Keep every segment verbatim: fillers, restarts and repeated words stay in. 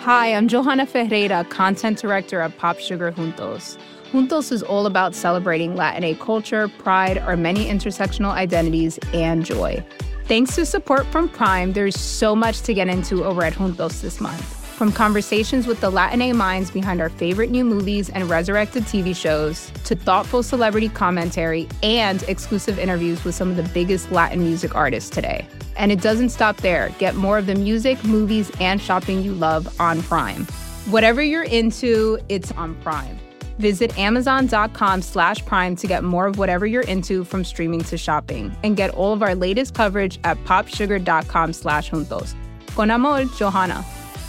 Hi, I'm Johanna Ferreira, content director at Pop Sugar Juntos. Juntos is all about celebrating Latinx culture, pride, our many intersectional identities, and joy. Thanks to support from Prime, there's so much to get into over at Juntos this month. From conversations with the Latinx minds behind our favorite new movies and resurrected T V shows, to thoughtful celebrity commentary and exclusive interviews with some of the biggest Latin music artists today. And it doesn't stop there. Get more of the music, movies, and shopping you love on Prime. Whatever you're into, it's on Prime. Visit amazon.com slash prime to get more of whatever you're into, from streaming to shopping. And get all of our latest coverage at popsugar.com slash juntos. Con amor, Johanna.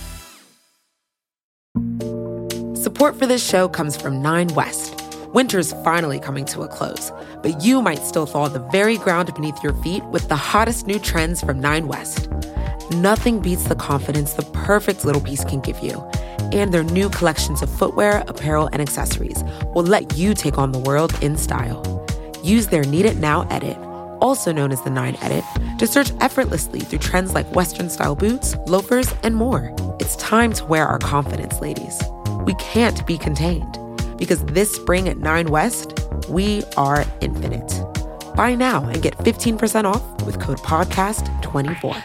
Support for this show comes from Nine West. Winter's finally coming to a close, but you might still thaw the very ground beneath your feet with the hottest new trends from Nine West. Nothing beats the confidence the perfect little piece can give you. And their new collections of footwear, apparel, and accessories will let you take on the world in style. Use their Need It Now edit, also known as the Nine Edit, to search effortlessly through trends like Western-style boots, loafers, and more. It's time to wear our confidence, ladies. We can't be contained, because this spring at Nine West, we are infinite. Buy now and get fifteen percent off with code podcast twenty-four.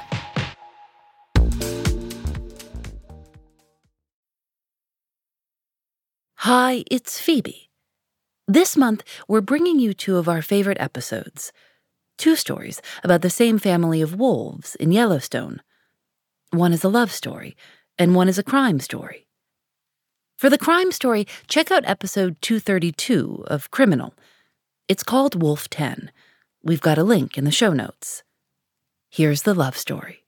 Hi, it's Phoebe. This month, we're bringing you two of our favorite episodes. Two stories about the same family of wolves in Yellowstone. One is a love story, and one is a crime story. For the crime story, check out episode two thirty-two of Criminal. It's called Wolf ten. We've got a link in the show notes. Here's the love story.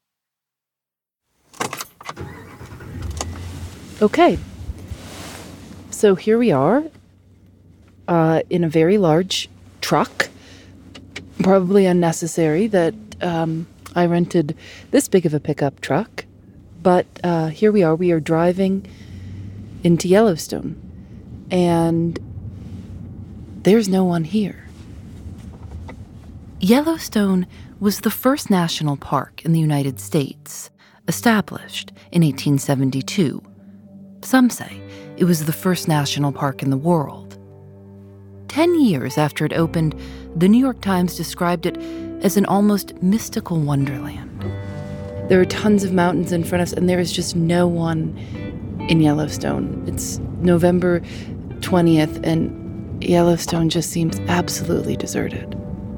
Okay. So here we are, uh, in a very large truck. Probably unnecessary that um, I rented this big of a pickup truck. But uh, here we are. We are driving into Yellowstone. And there's no one here. Yellowstone was the first national park in the United States, established in eighteen seventy-two. Some say it was the first national park in the world. Ten years after it opened, the New York Times described it as an almost mystical wonderland. There are tons of mountains in front of us, and there is just no one in Yellowstone. It's November twentieth, and Yellowstone just seems absolutely deserted.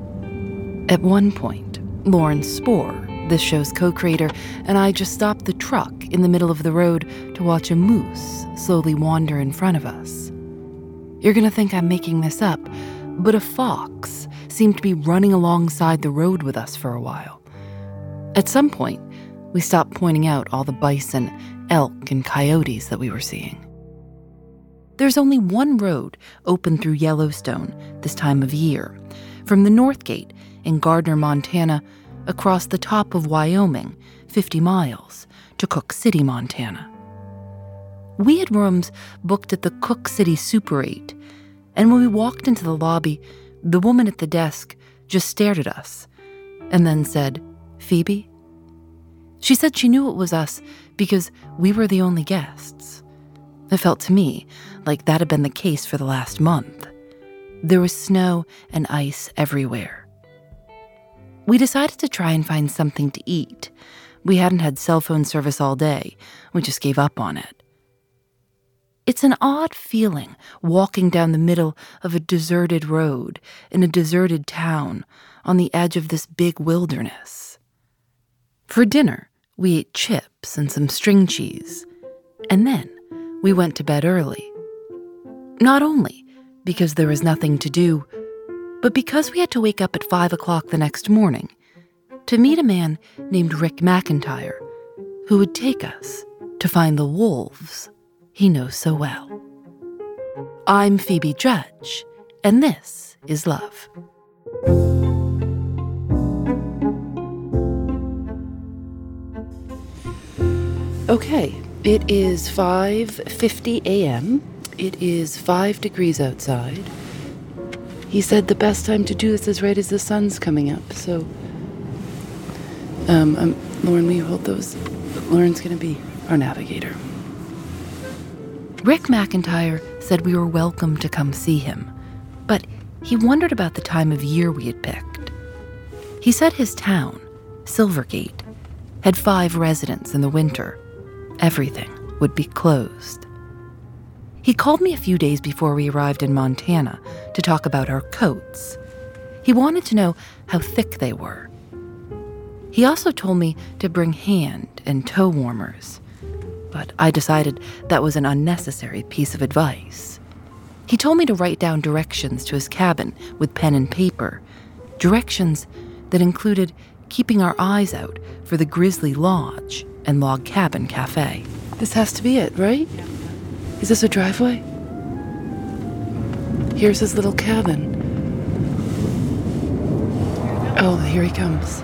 At one point, Lauren Spohr, this show's co-creator, and I just stopped the truck in the middle of the road to watch a moose slowly wander in front of us. You're gonna think I'm making this up, but a fox seemed to be running alongside the road with us for a while. At some point, we stopped pointing out all the bison, elk, and coyotes that we were seeing. There's only one road open through Yellowstone this time of year, from the North Gate in Gardner, Montana, across the top of Wyoming, fifty miles, to Cook City, Montana. We had rooms booked at the Cook City Super eight, and when we walked into the lobby, the woman at the desk just stared at us and then said, "Phoebe?" She said she knew it was us because we were the only guests. It felt to me like that had been the case for the last month. There was snow and ice everywhere. We decided to try and find something to eat. We hadn't had cell phone service all day. We just gave up on it. It's an odd feeling walking down the middle of a deserted road in a deserted town on the edge of this big wilderness. For dinner, we ate chips and some string cheese, and then we went to bed early. Not only because there was nothing to do, but because we had to wake up at five o'clock the next morning to meet a man named Rick McIntyre, who would take us to find the wolves he knows so well. I'm Phoebe Judge, and this is Love. Okay, it is five fifty a.m. It is five degrees outside. He said the best time to do this is right as the sun's coming up, so... Um, um, Lauren, will you hold those Lauren's gonna be our navigator. Rick McIntyre said we were welcome to come see him, but he wondered about the time of year we had picked. He said his town, Silvergate, had five residents in the winter. Everything would be closed. He called me a few days before we arrived in Montana to talk about our coats. He wanted to know how thick they were. He also told me to bring hand and toe warmers, but I decided that was an unnecessary piece of advice. He told me to write down directions to his cabin with pen and paper, directions that included keeping our eyes out for the Grizzly Lodge and Log Cabin Cafe. This has to be it, right? Is this a driveway? Here's his little cabin. Oh, here he comes.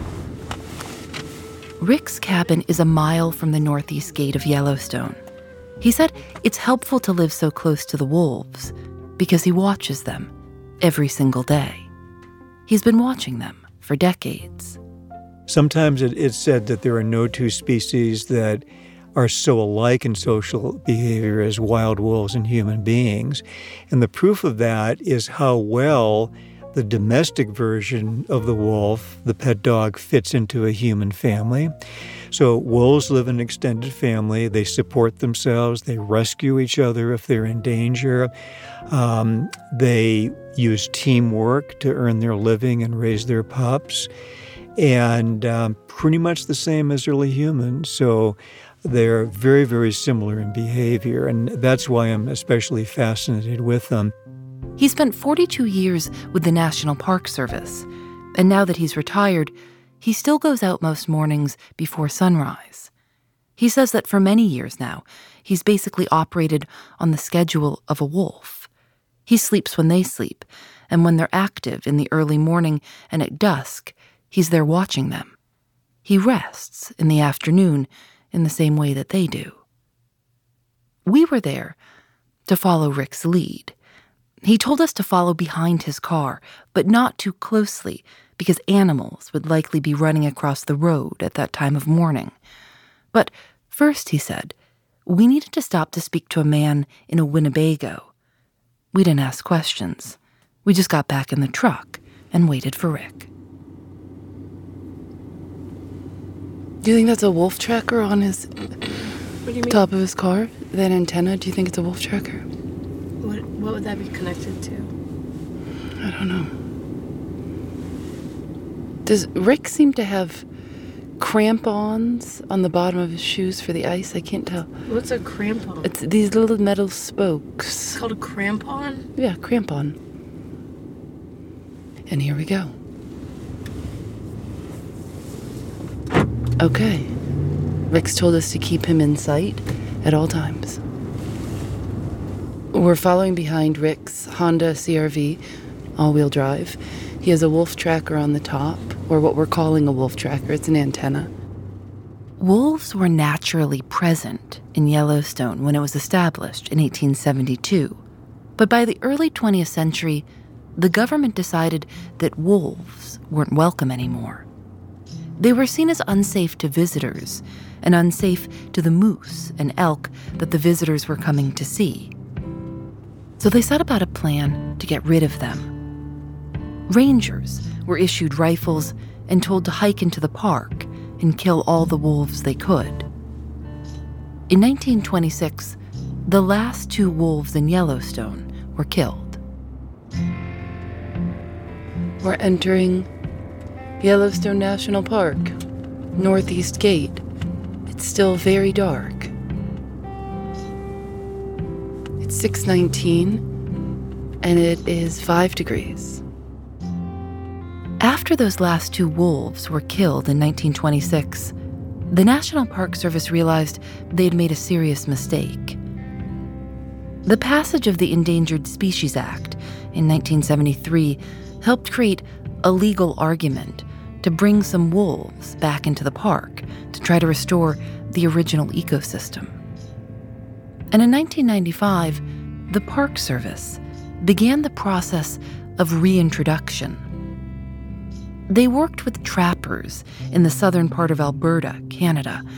Rick's cabin is a mile from the northeast gate of Yellowstone. He said it's helpful to live so close to the wolves because he watches them every single day. He's been watching them for decades. Sometimes it, it's said that there are no two species that are so alike in social behavior as wild wolves and human beings. And the proof of that is how well the domestic version of the wolf, the pet dog, fits into a human family. So wolves live in an extended family. They support themselves. They rescue each other if they're in danger. Um, they use teamwork to earn their living and raise their pups. And um, pretty much the same as early humans. So they're very, very similar in behavior. And that's why I'm especially fascinated with them. He spent forty-two years with the National Park Service, and now that he's retired, he still goes out most mornings before sunrise. He says that for many years now, he's basically operated on the schedule of a wolf. He sleeps when they sleep, and when they're active in the early morning and at dusk, he's there watching them. He rests in the afternoon in the same way that they do. We were there to follow Rick's lead. He told us to follow behind his car, but not too closely, because animals would likely be running across the road at that time of morning. But first, he said, we needed to stop to speak to a man in a Winnebago. We didn't ask questions. We just got back in the truck and waited for Rick. Do you think that's a wolf tracker on his What do you mean? top of his car? That antenna, do you think it's a wolf tracker? What, what would that be connected to? I don't know. Does Rick seem to have crampons on the bottom of his shoes for the ice? I can't tell. What's a crampon? It's these little metal spokes. It's called a crampon? Yeah, crampon. And here we go. Okay. Rick's told us to keep him in sight at all times. We're following behind Rick's Honda C R V, all-wheel drive. He has a wolf tracker on the top, or what we're calling a wolf tracker. It's an antenna. Wolves were naturally present in Yellowstone when it was established in eighteen seventy-two. But by the early twentieth century, the government decided that wolves weren't welcome anymore. They were seen as unsafe to visitors and unsafe to the moose and elk that the visitors were coming to see. So they set about a plan to get rid of them. Rangers were issued rifles and told to hike into the park and kill all the wolves they could. In nineteen twenty-six, the last two wolves in Yellowstone were killed. We're entering Yellowstone National Park, Northeast Gate. It's still very dark. It's six nineteen, and it is five degrees. After those last two wolves were killed in nineteen twenty-six, the National Park Service realized they'd made a serious mistake. The passage of the Endangered Species Act in nineteen seventy-three helped create a legal argument to bring some wolves back into the park to try to restore the original ecosystem. And in nineteen ninety-five, the Park Service began the process of reintroduction. They worked with trappers in the southern part of Alberta, Canada,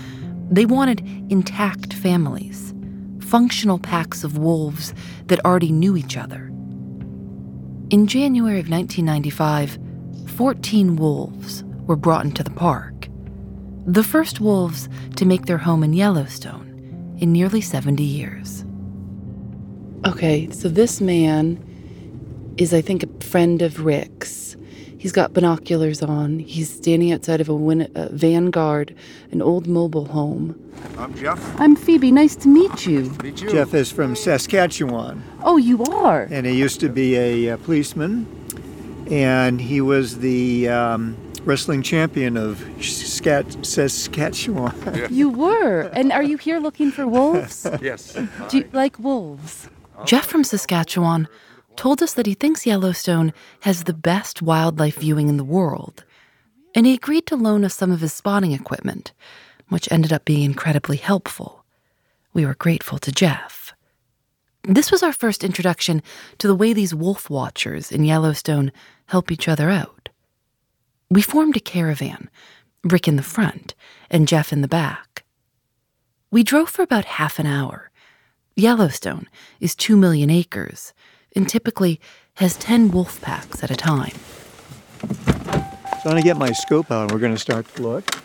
They wanted intact families, functional packs of wolves that already knew each other. In January of nineteen ninety-five, fourteen wolves were brought into the park. The first wolves to make their home in Yellowstone in nearly seventy years. Okay, so this man is, I think, a friend of Rick's. He's got binoculars on. He's standing outside of a, Win- a Vanguard, an old mobile home. I'm Jeff. I'm Phoebe. Nice to meet you. Meet you. Jeff is from Saskatchewan, Oh, you are? and he used to be a, uh policeman, and he was the um, wrestling champion of Scat- Saskatchewan. You were. And are you here looking for wolves? Yes. Do you like wolves? Jeff from Saskatchewan told us that he thinks Yellowstone has the best wildlife viewing in the world, and he agreed to loan us some of his spotting equipment, which ended up being incredibly helpful. We were grateful to Jeff. This was our first introduction to the way these wolf watchers in Yellowstone help each other out. We formed a caravan, Rick in the front and Jeff in the back. We drove for about half an hour. Yellowstone is two million acres and typically has ten wolf packs at a time. So I'm going to get my scope out, and we're going to start to look.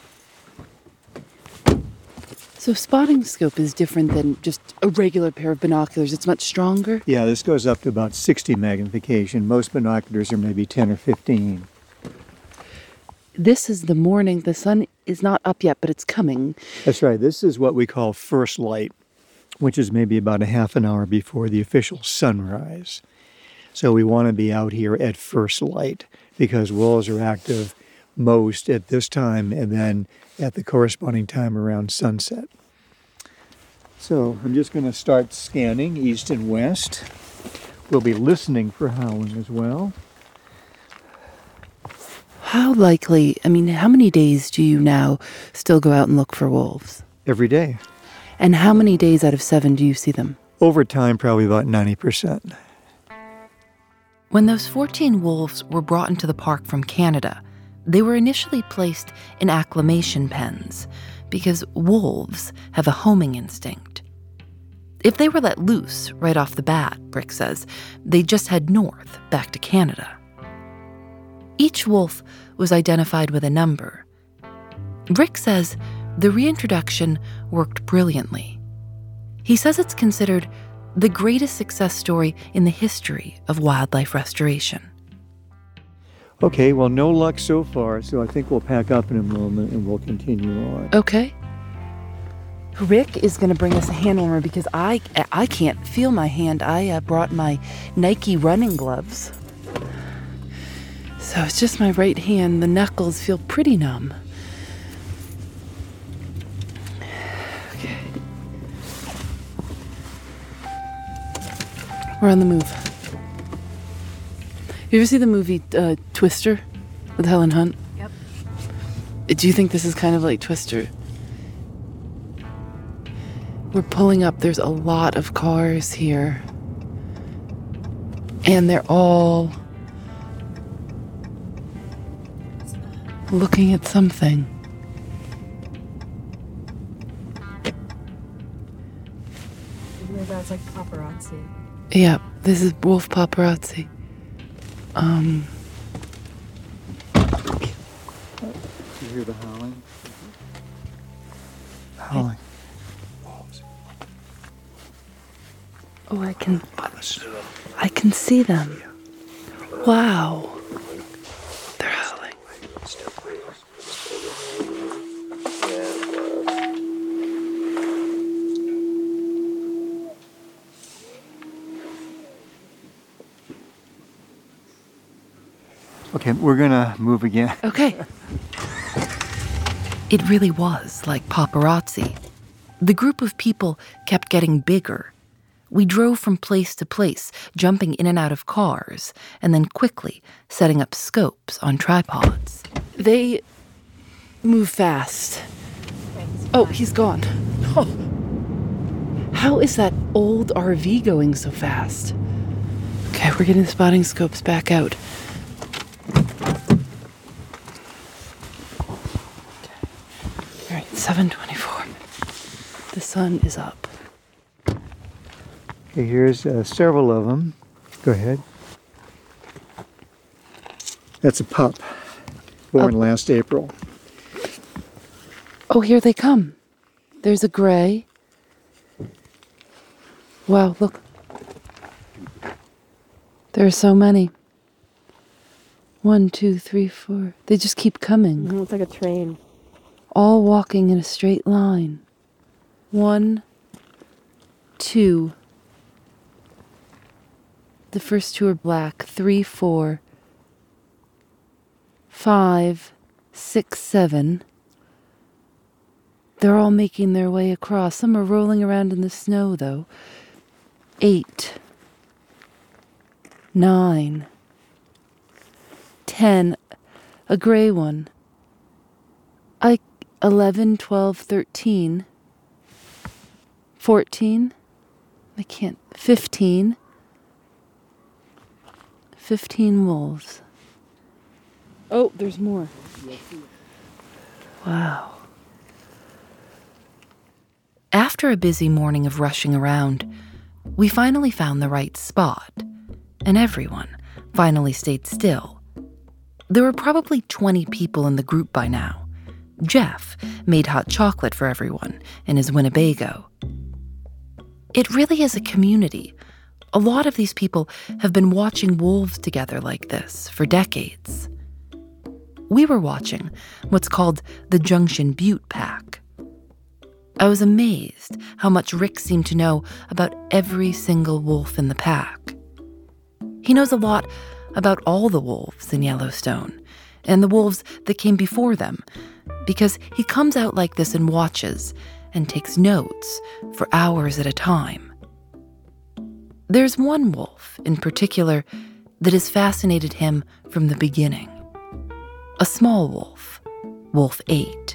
So spotting scope is different than just a regular pair of binoculars. It's much stronger. Yeah, this goes up to about sixty magnification. Most binoculars are maybe ten or fifteen. This is the morning. The sun is not up yet, but it's coming. That's right. This is what we call first light, which is maybe about a half an hour before the official sunrise. So we want to be out here at first light because wolves are active most at this time and then at the corresponding time around sunset. So I'm just going to start scanning east and west. We'll be listening for howling as well. How likely, I mean, how many days do you now still go out and look for wolves? Every day. And how many days out of seven do you see them? Over time, probably about ninety percent. When those fourteen wolves were brought into the park from Canada, they were initially placed in acclimation pens because wolves have a homing instinct. If they were let loose right off the bat, Rick says, they'd just head north, back to Canada. Each wolf was identified with a number. Rick says the reintroduction worked brilliantly. He says it's considered the greatest success story in the history of wildlife restoration. Okay, well, no luck so far, so I think we'll pack up in a moment and we'll continue on. Okay. Rick is going to bring us a hand warmer because I I can't feel my hand. I uh, brought my Nike running gloves. So it's just my right hand. The knuckles feel pretty numb. Okay. We're on the move. You ever see the movie uh, Twister with Helen Hunt? Yep. Do you think this is kind of like Twister? We're pulling up. There's a lot of cars here. And they're all looking at something. Maybe that's like paparazzi. Yeah, this is wolf paparazzi. Um, You hear the howling? Howling. Wolves. oh, I can, I can see them. Wow. They're howling. Okay, we're gonna move again. Okay. It really was like paparazzi. The group of people kept getting bigger. We drove from place to place, jumping in and out of cars, and then quickly setting up scopes on tripods. They move fast. Oh, he's gone. Oh. How is that old R V going so fast? Okay, we're getting the spotting scopes back out. All right, seven twenty-four. The sun is up. Okay, here's uh, several of them. Go ahead. That's a pup, born Oh. last April. Oh, here they come. There's a gray. Wow, look. There are so many. One, two, three, four. They just keep coming. Mhm, it's like a train. All walking in a straight line. One, two. The first two are black. Three, four, five, six, seven. They're all making their way across. Some are rolling around in the snow, though. Eight, nine, ten. A gray one. I, eleven, twelve, thirteen. fourteen. I can't. fifteen. fifteen wolves. Oh, there's more. Wow. After a busy morning of rushing around, we finally found the right spot, and everyone finally stayed still. There were probably twenty people in the group by now. Jeff made hot chocolate for everyone in his Winnebago. It really is a community. A lot of these people have been watching wolves together like this for decades. We were watching what's called the Junction Butte Pack. I was amazed how much Rick seemed to know about every single wolf in the pack. He knows a lot about all the wolves in Yellowstone and the wolves that came before them, because he comes out like this and watches and takes notes for hours at a time. There's one wolf in particular that has fascinated him from the beginning. A small wolf, Wolf eight.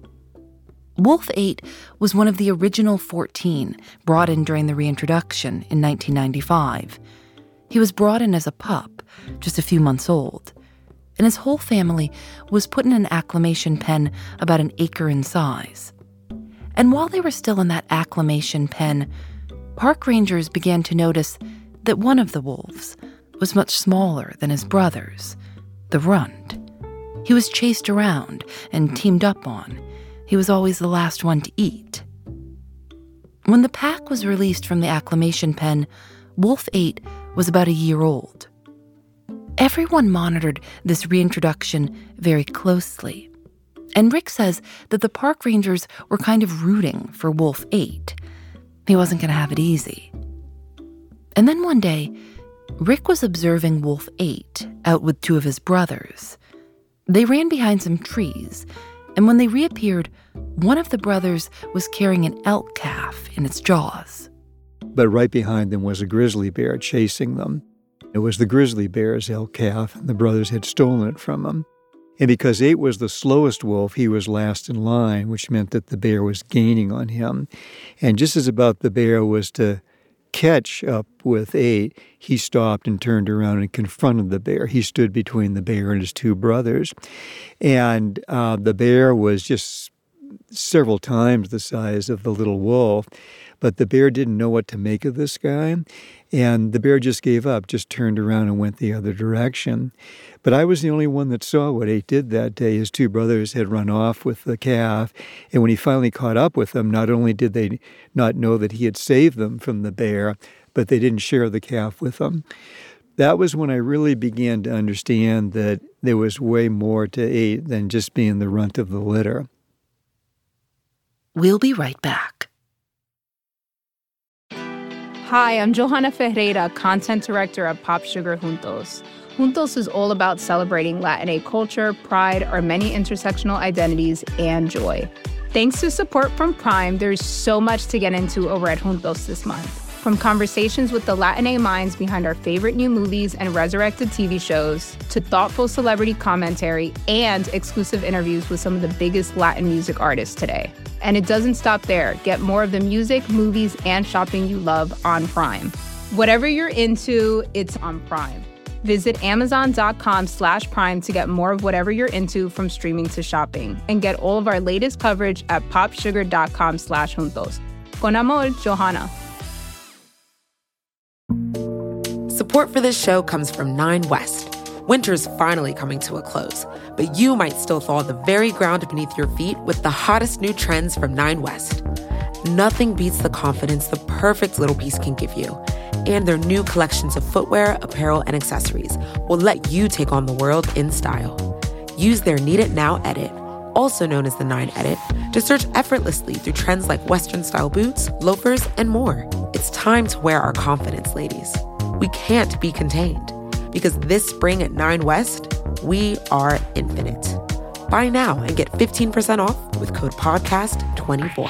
Wolf eight was one of the original fourteen brought in during the reintroduction in nineteen ninety-five. He was brought in as a pup, just a few months old, and his whole family was put in an acclimation pen about an acre in size. And while they were still in that acclimation pen, park rangers began to notice that one of the wolves was much smaller than his brothers, the runt. He was chased around and teamed up on. He was always the last one to eat. When the pack was released from the acclimation pen, Wolf eight was about a year old. Everyone monitored this reintroduction very closely. And Rick says that the park rangers were kind of rooting for Wolf eight. He wasn't going to have it easy. And then one day, Rick was observing Wolf eight out with two of his brothers. They ran behind some trees, and when they reappeared, one of the brothers was carrying an elk calf in its jaws. But right behind them was a grizzly bear chasing them. It was the grizzly bear's elk calf, and the brothers had stolen it from him. And because eight was the slowest wolf, he was last in line, which meant that the bear was gaining on him. And just as about the bear was to catch up with eight, he stopped and turned around and confronted the bear. He stood between the bear and his two brothers. And uh, the bear was just several times the size of the little wolf. But the bear didn't know what to make of this guy. And the bear just gave up, just turned around and went the other direction. But I was the only one that saw what eight did that day. His two brothers had run off with the calf. And when he finally caught up with them, not only did they not know that he had saved them from the bear, but they didn't share the calf with them. That was when I really began to understand that there was way more to eight than just being the runt of the litter. We'll be right back. Hi, I'm Johanna Ferreira, Content Director at Pop Sugar Juntos. Juntos is all about celebrating Latinx culture, pride, our many intersectional identities, and joy. Thanks to support from Prime, there's so much to get into over at Juntos this month. From conversations with the Latinx minds behind our favorite new movies and resurrected T V shows, to thoughtful celebrity commentary and exclusive interviews with some of the biggest Latin music artists today. And it doesn't stop there. Get more of the music, movies, and shopping you love on Prime. Whatever you're into, it's on Prime. Visit amazon.com slash prime to get more of whatever you're into, from streaming to shopping. And get all of our latest coverage at popsugar.com slash juntos. Con amor, Johanna. Support for this show comes from Nine West. Winter's finally coming to a close, but you might still thaw the very ground beneath your feet with the hottest new trends from Nine West. Nothing beats the confidence the perfect little piece can give you. And their new collections of footwear, apparel, and accessories will let you take on the world in style. Use their Need It Now edit, also known as the Nine Edit, to search effortlessly through trends like Western-style boots, loafers, and more. It's time to wear our confidence, ladies. We can't be contained, because this spring at Nine West, we are infinite. Buy now and get fifteen percent off with code podcast twenty-four.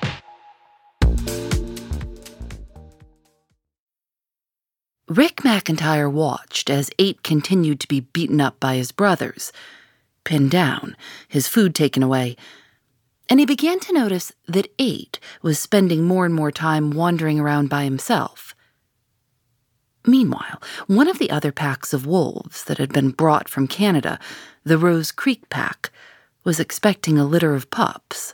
Rick McIntyre watched as Eight continued to be beaten up by his brothers, pinned down, his food taken away, and he began to notice that Eight was spending more and more time wandering around by himself. Meanwhile, one of the other packs of wolves that had been brought from Canada, the Rose Creek Pack, was expecting a litter of pups.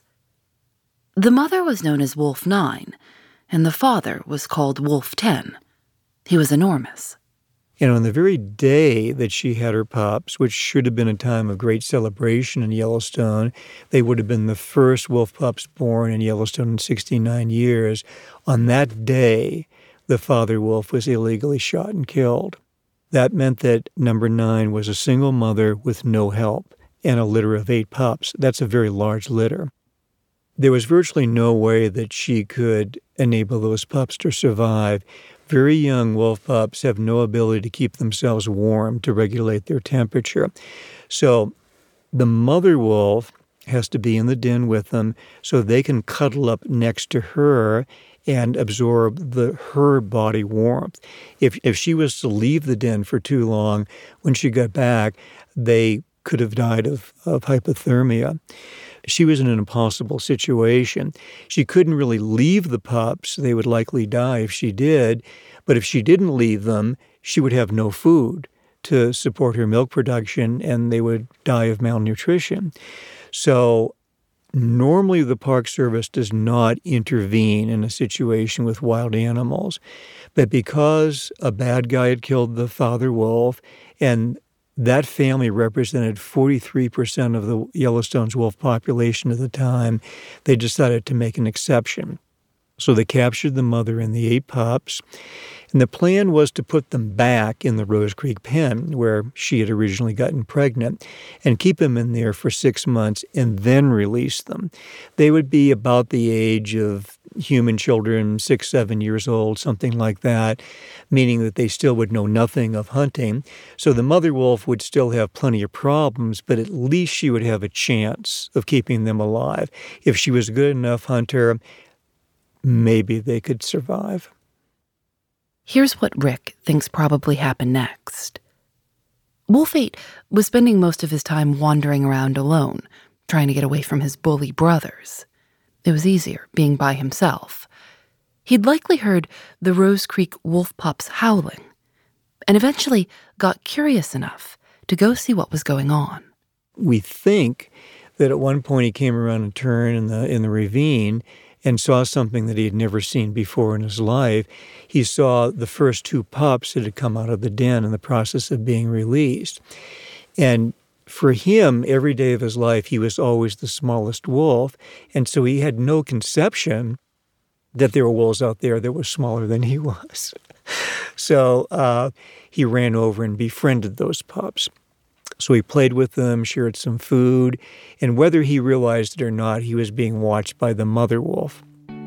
The mother was known as Wolf Nine, and the father was called Wolf Ten. He was enormous. And on the very day that she had her pups, which should have been a time of great celebration in Yellowstone, they would have been the first wolf pups born in Yellowstone in sixty-nine years. On that day, the father wolf was illegally shot and killed. That meant that number nine was a single mother with no help and a litter of eight pups. That's a very large litter. There was virtually no way that she could enable those pups to survive. Very young wolf pups have no ability to keep themselves warm, to regulate their temperature. So the mother wolf has to be in the den with them so they can cuddle up next to her and absorb the her body warmth. If if she was to leave the den for too long, when she got back, they could have died of, of hypothermia. She was in an impossible situation. She couldn't really leave the pups. They would likely die if she did. But if she didn't leave them, she would have no food to support her milk production, and they would die of malnutrition. So normally the Park Service does not intervene in a situation with wild animals. But because a bad guy had killed the father wolf, and that family represented forty-three percent of the Yellowstone's wolf population at the time, they decided to make an exception. So they captured the mother and the eight pups, and the plan was to put them back in the Rose Creek pen where she had originally gotten pregnant and keep them in there for six months and then release them. They would be about the age of human children, six, seven years old, something like that, meaning that they still would know nothing of hunting. So the mother wolf would still have plenty of problems, but at least she would have a chance of keeping them alive. If she was a good enough hunter, maybe they could survive. Here's what Rick thinks probably happened next. Wolf Eight was spending most of his time wandering around alone, trying to get away from his bully brothers. It was easier being by himself. He'd likely heard the Rose Creek wolf pups howling, and eventually got curious enough to go see what was going on. We think that at one point he came around a turn in the in the ravine and saw something that he had never seen before in his life. He saw the first two pups that had come out of the den in the process of being released. And for him, every day of his life, he was always the smallest wolf. And so he had no conception that there were wolves out there that were smaller than he was. So uh, he ran over and befriended those pups. So he played with them, shared some food, and whether he realized it or not, he was being watched by the mother wolf.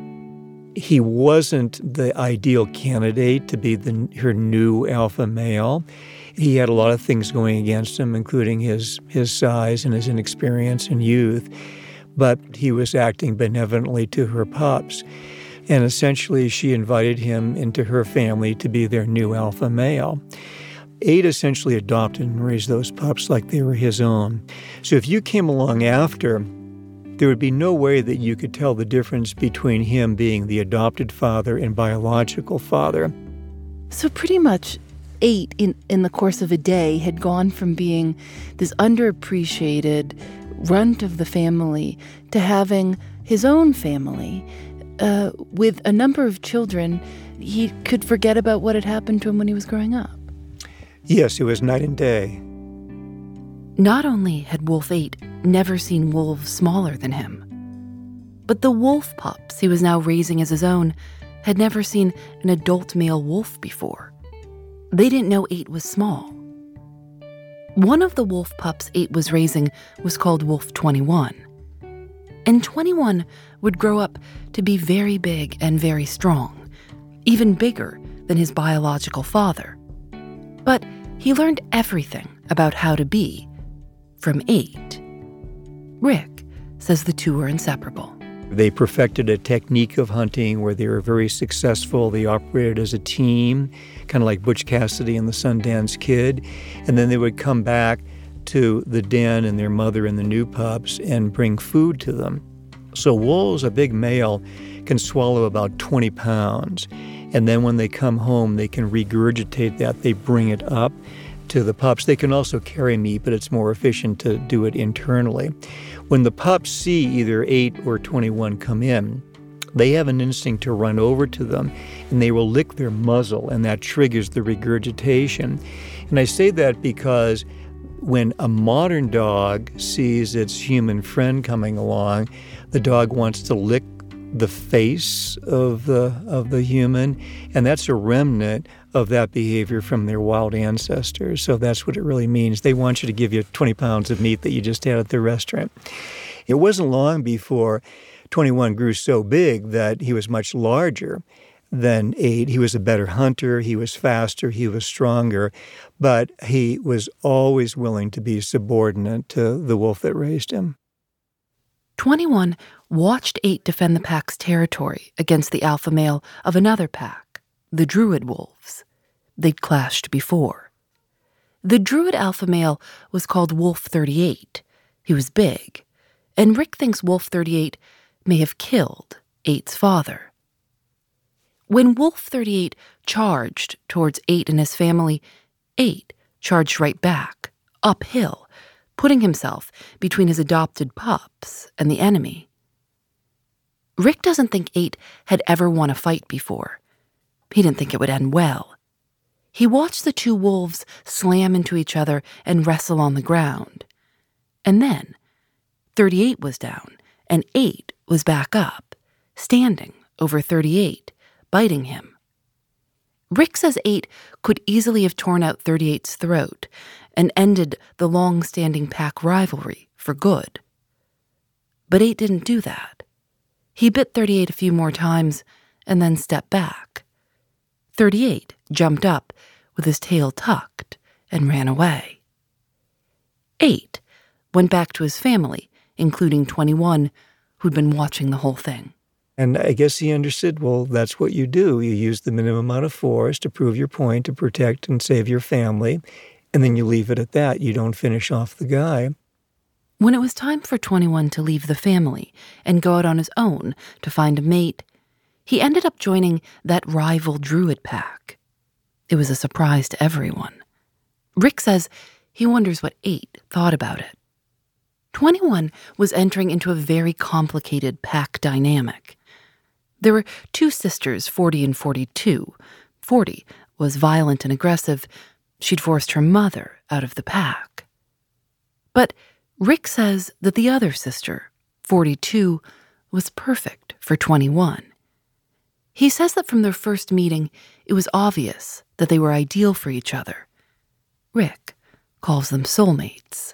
He wasn't the ideal candidate to be the, her new alpha male. He had a lot of things going against him, including his, his size and his inexperience and youth, but he was acting benevolently to her pups. And essentially, she invited him into her family to be their new alpha male. Eight essentially adopted and raised those pups like they were his own. So if you came along after, there would be no way that you could tell the difference between him being the adopted father and biological father. So pretty much eight, in, in the course of a day, had gone from being this underappreciated runt of the family to having his own family uh, with a number of children. He could forget about what had happened to him when he was growing up. Yes, it was night and day. Not only had Wolf eight never seen wolves smaller than him, but the wolf pups he was now raising as his own had never seen an adult male wolf before. They didn't know eight was small. One of the wolf pups eight was raising was called Wolf twenty-one. And twenty-one would grow up to be very big and very strong, even bigger than his biological father. But he learned everything about how to be from eight. Rick says the two were inseparable. They perfected a technique of hunting where they were very successful. They operated as a team, kind of like Butch Cassidy and the Sundance Kid. And then they would come back to the den and their mother and the new pups and bring food to them. So wolves, a big male, can swallow about twenty pounds. And then when they come home, they can regurgitate that. They bring it up to the pups. They can also carry meat, but it's more efficient to do it internally. When the pups see either eight or twenty-one come in, they have an instinct to run over to them, and they will lick their muzzle, and that triggers the regurgitation. And I say that because when a modern dog sees its human friend coming along, the dog wants to lick the face of the of the human, and that's a remnant of that behavior from their wild ancestors. So that's what it really means. They want you to give you twenty pounds of meat that you just had at the restaurant. It wasn't long before twenty-one grew so big that he was much larger than eight. He was a better hunter, he was faster, he was stronger, but he was always willing to be subordinate to the wolf that raised him. twenty-one watched eight defend the pack's territory against the alpha male of another pack, the Druid wolves. They'd clashed before. The Druid alpha male was called Wolf thirty-eight. He was big, and Rick thinks Wolf thirty-eight may have killed eight's father. When Wolf thirty-eight charged towards eight and his family, eight charged right back, uphill, putting himself between his adopted pups and the enemy. Rick doesn't think eight had ever won a fight before. He didn't think it would end well. He watched the two wolves slam into each other and wrestle on the ground. And then, thirty-eight was down, and eight was back up, standing over thirty-eight, biting him. Rick says eight could easily have torn out thirty-eight's throat and ended the long-standing pack rivalry for good. But eight didn't do that. He bit thirty-eight a few more times and then stepped back. thirty-eight jumped up with his tail tucked and ran away. eight went back to his family, including twenty-one, who'd been watching the whole thing. And I guess he understood, well, that's what you do. You use the minimum amount of force to prove your point, to protect and save your family, and then you leave it at that. You don't finish off the guy. When it was time for twenty-one to leave the family and go out on his own to find a mate, he ended up joining that rival Druid pack. It was a surprise to everyone. Rick says he wonders what eight thought about it. twenty-one was entering into a very complicated pack dynamic. There were two sisters, forty and forty-two. forty was violent and aggressive. She'd forced her mother out of the pack. But Rick says that the other sister, forty-two, was perfect for twenty-one. He says that from their first meeting, it was obvious that they were ideal for each other. Rick calls them soulmates.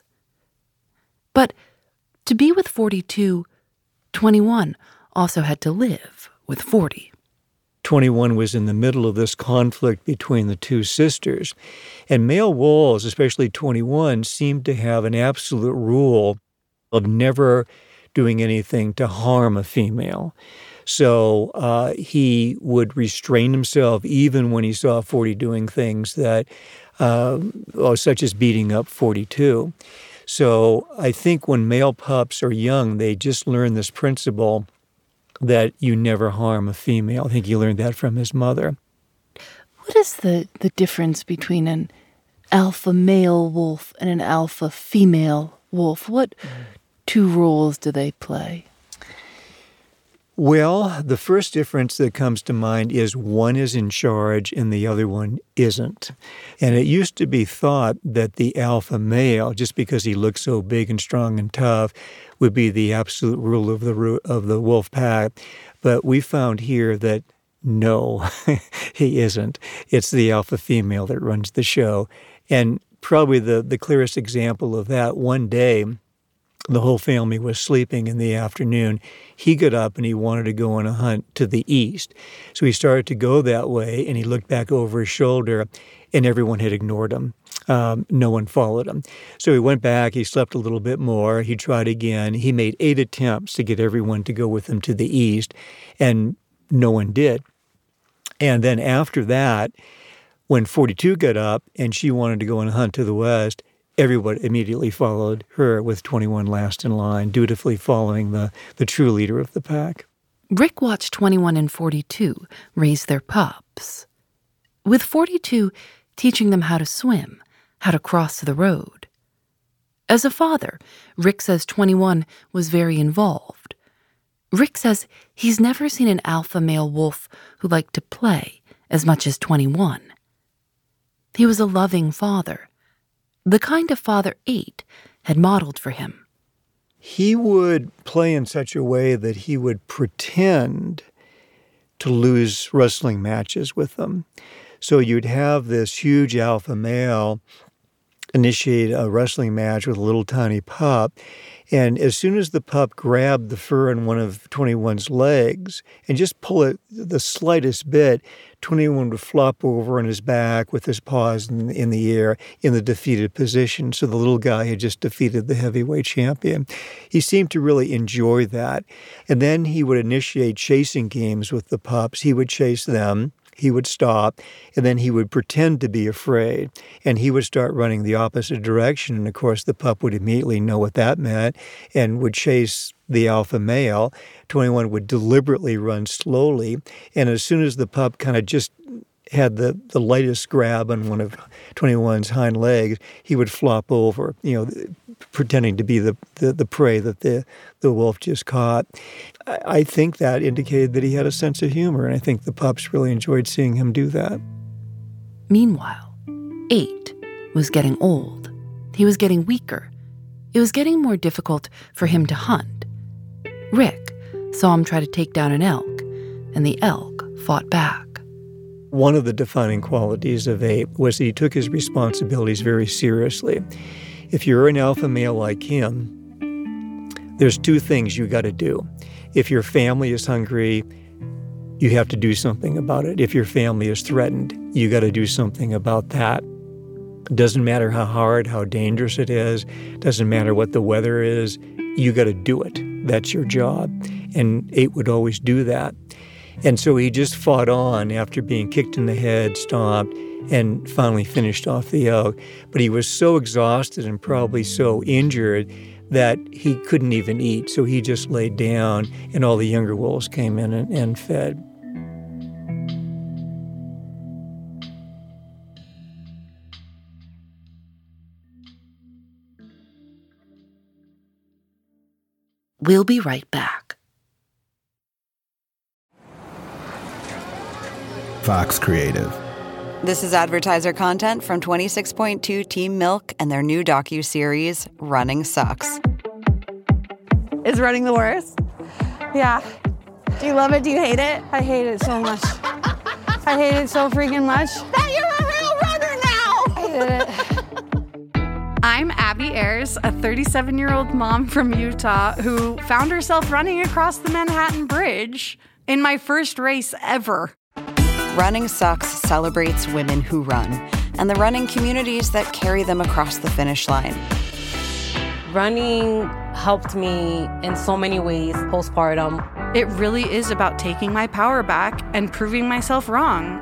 But to be with forty-two, twenty-one also had to live with forty. twenty-one was in the middle of this conflict between the two sisters. And male wolves, especially twenty-one, seemed to have an absolute rule of never doing anything to harm a female. So uh, he would restrain himself even when he saw forty doing things that, uh, oh, such as beating up forty-two. So I think when male pups are young, they just learn this principle that you never harm a female. I think he learned that from his mother. What is the, the difference between an alpha male wolf and an alpha female wolf? What two roles do they play? Well, the first difference that comes to mind is one is in charge and the other one isn't. And it used to be thought that the alpha male, just because he looked so big and strong and tough, would be the absolute ruler of the of the wolf pack. But we found here that no, he isn't. It's the alpha female that runs the show. And probably the, the clearest example of that, one day, the whole family was sleeping in the afternoon. He got up and he wanted to go on a hunt to the east. So he started to go that way, and he looked back over his shoulder, and everyone had ignored him. Um, no one followed him. So he went back, he slept a little bit more, he tried again. He made eight attempts to get everyone to go with him to the east, and no one did. And then after that, when forty-two got up and she wanted to go on a hunt to the west, everyone immediately followed her, with twenty-one last in line, dutifully following the, the true leader of the pack. Rick watched twenty-one and forty-two raise their pups, with forty-two teaching them how to swim, how to cross the road. As a father, Rick says twenty-one was very involved. Rick says he's never seen an alpha male wolf who liked to play as much as twenty-one. He was a loving father, the kind of father eight had modeled for him. He would play in such a way that he would pretend to lose wrestling matches with them. So you'd have this huge alpha male initiate a wrestling match with a little tiny pup, and as soon as the pup grabbed the fur on one of twenty-one's legs and just pull it the slightest bit, twenty-one would flop over on his back with his paws in, in the air in the defeated position. So the little guy had just defeated the heavyweight champion. He seemed to really enjoy that. And then he would initiate chasing games with the pups. He would chase them. He would stop, and then he would pretend to be afraid, and he would start running the opposite direction. And, of course, the pup would immediately know what that meant and would chase the alpha male. twenty-one would deliberately run slowly, and as soon as the pup kind of just had the, the lightest grab on one of twenty-one's hind legs, he would flop over, you know, pretending to be the, the, the prey that the, the wolf just caught. I, I think that indicated that he had a sense of humor, and I think the pups really enjoyed seeing him do that. Meanwhile, eight was getting old. He was getting weaker. It was getting more difficult for him to hunt. Rick saw him try to take down an elk, and the elk fought back. One of the defining qualities of eight was that he took his responsibilities very seriously. If you're an alpha male like him, there's two things you got to do. If your family is hungry, you have to do something about it. If your family is threatened, you got to do something about that. It doesn't matter how hard, how dangerous it is. It doesn't matter what the weather is. You got to do it. That's your job. And eight would always do that. And so he just fought on after being kicked in the head, stomped, and finally finished off the elk. But he was so exhausted and probably so injured that he couldn't even eat. So he just laid down, and all the younger wolves came in and, and fed. We'll be right back. Fox Creative. This is advertiser content from twenty-six point two Team Milk and their new docuseries, Running Sucks. Is running the worst? Yeah. Do you love it? Do you hate it? I hate it so much. I hate it so freaking much. That you're a real runner now! I hate it. I'm Abby Ayers, a thirty-seven-year-old mom from Utah who found herself running across the Manhattan Bridge in my first race ever. Running Sucks celebrates women who run and the running communities that carry them across the finish line. Running helped me in so many ways postpartum. It really is about taking my power back and proving myself wrong.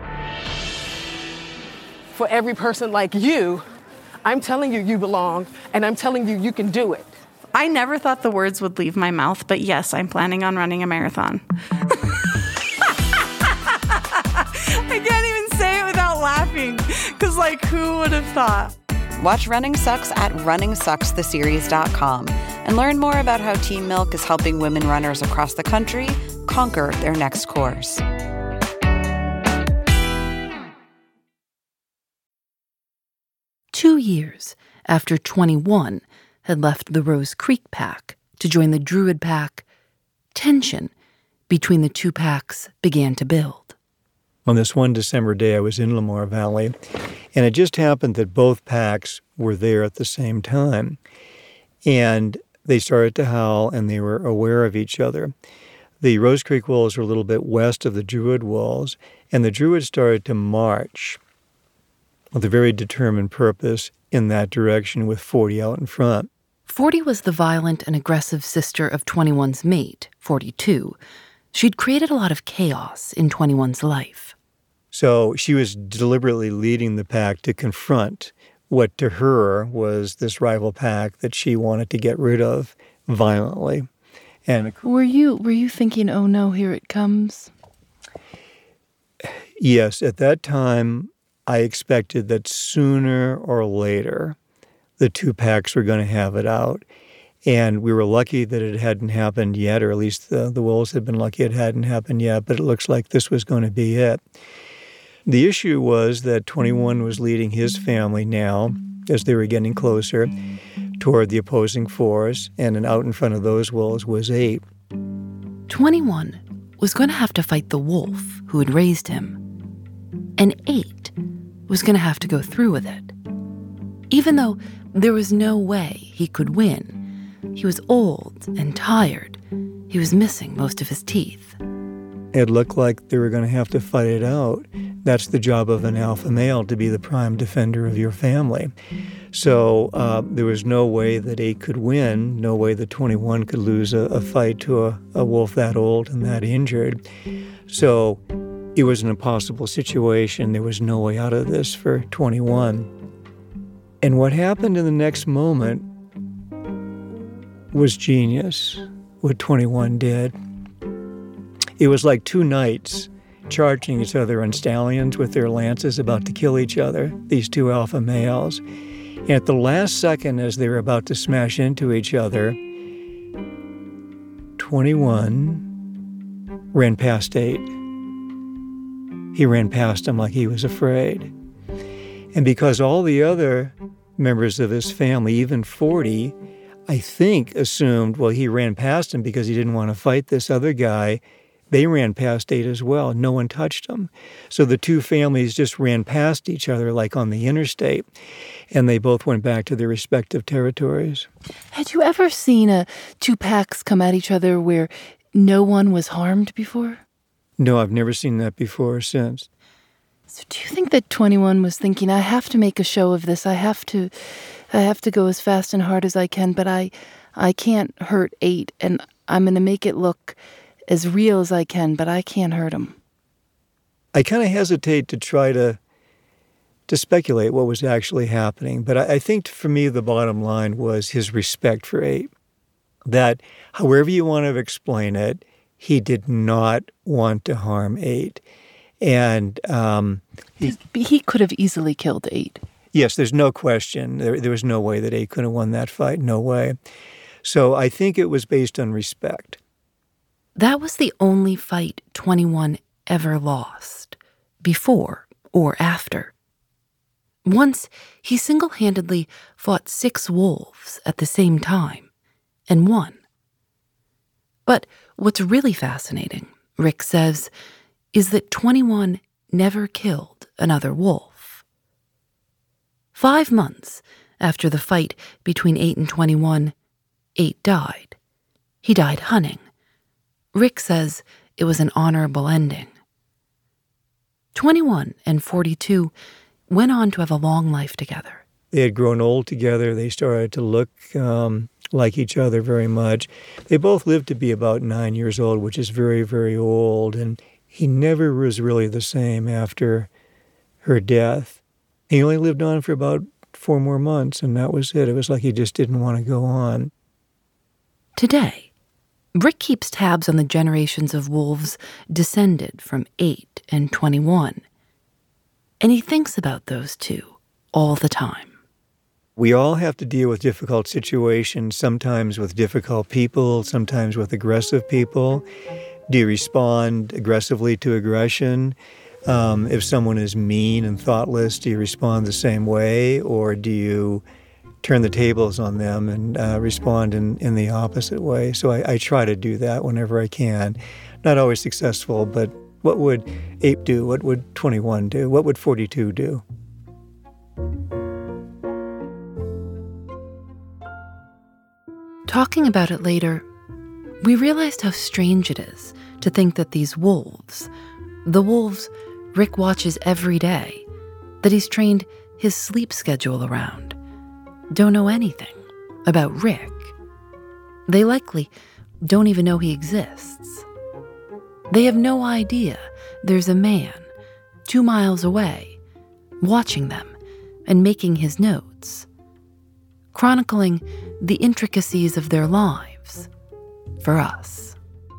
For every person like you, I'm telling you you belong, and I'm telling you you can do it. I never thought the words would leave my mouth, but yes, I'm planning on running a marathon. I can't even say it Because, like, who would have thought? Watch Running Sucks at running sucks the series dot com and learn more about how Team Milk is helping women runners across the country conquer their next course. Two years after twenty-one had left the Rose Creek pack to join the Druid pack, tension between the two packs began to build. On this one December day, I was in Lamar Valley, and it just happened that both packs were there at the same time. And they started to howl, and they were aware of each other. The Rose Creek Wolves were a little bit west of the Druid Wolves, and the Druids started to march with a very determined purpose in that direction with forty out in front. forty was the violent and aggressive sister of twenty-one's mate, forty-two. She'd created a lot of chaos in twenty-one's life. So she was deliberately leading the pack to confront what to her was this rival pack that she wanted to get rid of violently. And were you were you thinking, oh no, here it comes? Yes, at that time, I expected that sooner or later, the two packs were going to have it out. And we were lucky that it hadn't happened yet, or at least the, the Wolves had been lucky it hadn't happened yet, but it looks like this was going to be it. The issue was that twenty-one was leading his family now, as they were getting closer, toward the opposing force, and then out in front of those wolves was eight. twenty-one was going to have to fight the wolf who had raised him, and eight was going to have to go through with it. Even though there was no way he could win, he was old and tired. He was missing most of his teeth. It looked like they were going to have to fight it out. That's the job of an alpha male, to be the prime defender of your family. So uh, there was no way that eight could win, no way that twenty-one could lose a, a fight to a, a wolf that old and that injured. So it was an impossible situation. There was no way out of this for twenty-one. And what happened in the next moment was genius, what twenty-one did. It was like two knights charging each other on stallions with their lances, about to kill each other, these two alpha males. And at the last second, as they were about to smash into each other, twenty-one ran past eight. He ran past him like he was afraid. And because all the other members of his family, even forty, I think assumed, well, he ran past him because he didn't want to fight this other guy. They ran past eight as well. No one touched them. So the two families just ran past each other like on the interstate, and they both went back to their respective territories. Had you ever seen a two packs come at each other where no one was harmed before? No, I've never seen that before or since. So do you think that twenty-one was thinking, I have to make a show of this. I have to I have to go as fast and hard as I can, but I I can't hurt eight, and I'm going to make it look as real as I can, but I can't hurt him. I kind of hesitate to try to to speculate what was actually happening, but I, I think for me the bottom line was his respect for eight. That, however you want to explain it, he did not want to harm eight. And um, he, he could have easily killed eight. Yes, there's no question. There, there was no way that eight could have won that fight. No way. So I think it was based on respect. That was the only fight twenty-one ever lost, before or after. Once, he single-handedly fought six wolves at the same time, and won. But what's really fascinating, Rick says, is that twenty-one never killed another wolf. Five months after the fight between eight and twenty-one, eight died. He died hunting. Rick says it was an honorable ending. twenty-one and forty-two went on to have a long life together. They had grown old together. They started to look um, like each other very much. They both lived to be about nine years old, which is very, very old. And he never was really the same after her death. He only lived on for about four more months, and that was it. It was like he just didn't want to go on. Today, Rick keeps tabs on the generations of wolves descended from eight and twenty-one. and he thinks about those two all the time. We all have to deal with difficult situations, sometimes with difficult people, sometimes with aggressive people. Do you respond aggressively to aggression? Um, if someone is mean and thoughtless, do you respond the same way? Or do you turn the tables on them and uh, respond in, in the opposite way? So I, I try to do that whenever I can. Not always successful, but what would Ape do? What would twenty-one do? What would forty-two do? Talking about it later, we realized how strange it is to think that these wolves, the wolves Rick watches every day, that he's trained his sleep schedule around, don't know anything about Rick. They likely don't even know he exists. They have no idea there's a man two miles away watching them and making his notes, chronicling the intricacies of their lives for us.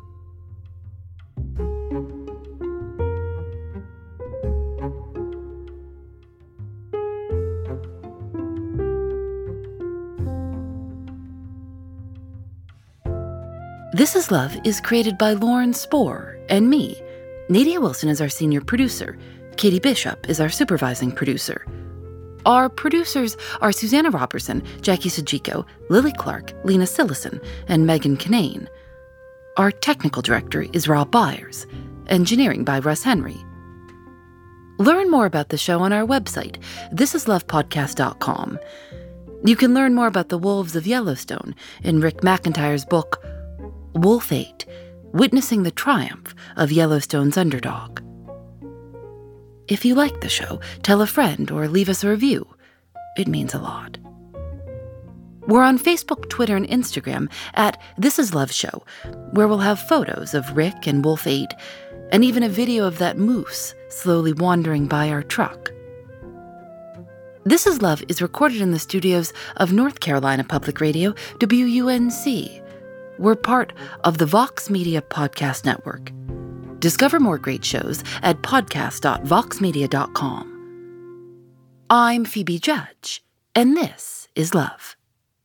This Is Love is created by Lauren Spohr and me. Nadia Wilson is our senior producer. Katie Bishop is our supervising producer. Our producers are Susanna Robertson, Jackie Sajiko, Lily Clark, Lena Sillison, and Megan Kinane. Our technical director is Rob Byers. Engineering by Russ Henry. Learn more about the show on our website, this is love podcast dot com. You can learn more about the wolves of Yellowstone in Rick McIntyre's book, Wolf Eight, Witnessing the Triumph of Yellowstone's Underdog. If you like the show, tell a friend or leave us a review. It means a lot. We're on Facebook, Twitter, and Instagram at This Is Love Show, where we'll have photos of Rick and Wolf Eight, and even a video of that moose slowly wandering by our truck. This Is Love is recorded in the studios of North Carolina Public Radio, W U N C. We're part of the Vox Media Podcast Network. Discover more great shows at podcast dot vox media dot com. I'm Phoebe Judge, and this is Love.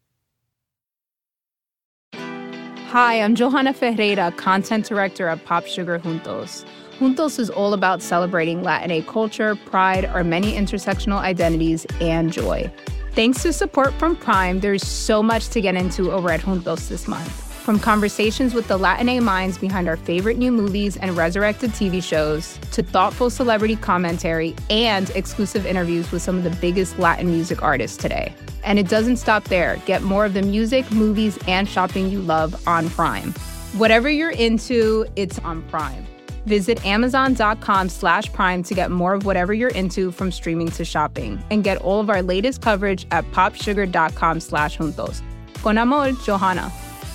Hi, I'm Johanna Ferreira, content director at Pop Sugar Juntos. Juntos is all about celebrating Latinx culture, pride, our many intersectional identities, and joy. Thanks to support from Prime, there's so much to get into over at Juntos this month. From conversations with the Latinx minds behind our favorite new movies and resurrected T V shows, to thoughtful celebrity commentary and exclusive interviews with some of the biggest Latin music artists today. And it doesn't stop there. Get more of the music, movies, and shopping you love on Prime. Whatever you're into, it's on Prime. Visit amazon.com slash prime to get more of whatever you're into, from streaming to shopping. And get all of our latest coverage at popsugar.com slash juntos. Con amor, Johanna.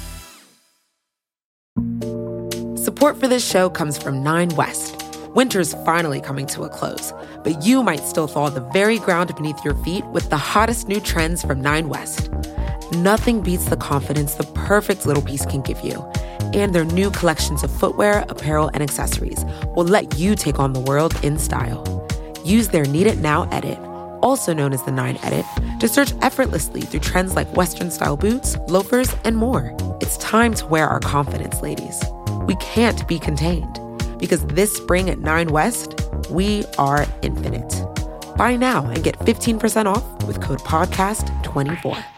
Support for this show comes from Nine West. Winter's finally coming to a close, but you might still thaw the very ground beneath your feet with the hottest new trends from Nine West. Nothing beats the confidence the perfect little piece can give you. And their new collections of footwear, apparel, and accessories will let you take on the world in style. Use their Need It Now edit, also known as the Nine Edit, to search effortlessly through trends like Western-style boots, loafers, and more. It's time to wear our confidence, ladies. We can't be contained, because this spring at Nine West, we are infinite. Buy now and get fifteen percent off with code podcast twenty-four.